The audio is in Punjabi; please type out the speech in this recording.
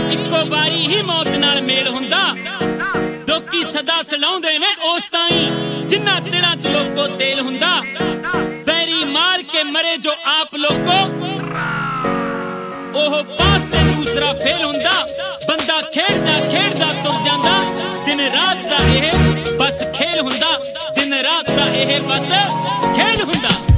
ਇੱਕੋ ਵਾਰੀ ਹੀ ਮੌਤ ਨਾਲ ਮੇਲ ਹੁੰਦਾ। ਲੋਕੀ ਸਦਾ ਸਲਾਉਂਦੇ ਨੇ ਉਸ ਤਾਈਂ ਜਿੰਨਾ ਦਿਲਾਂ 'ਚ ਲੋਕੋ ਤੇਲ ਹੁੰਦਾ। ਬੈਰੀ ਮਾਰ ਕੇ ਮਰੇ ਜੋ ਆਪ ਲੋਕੋ, ਉਹ ਪਾਸ ਤੇ ਦੂਸਰਾ ਫੇਲ ਹੁੰਦਾ। ਬੰਦਾ ਖੇਡਦਾ ਖੇਡਦਾ ਤੁਰ ਜਾਂਦਾ। ਦਿਨ ਰਾਤ ਦਾ ਇਹ ਬਸ ਖੇਲ ਹੁੰਦਾ। ਦਿਨ ਰਾਤ ਦਾ ਇਹ ਬਸ ਖੇਲ ਹੁੰਦਾ।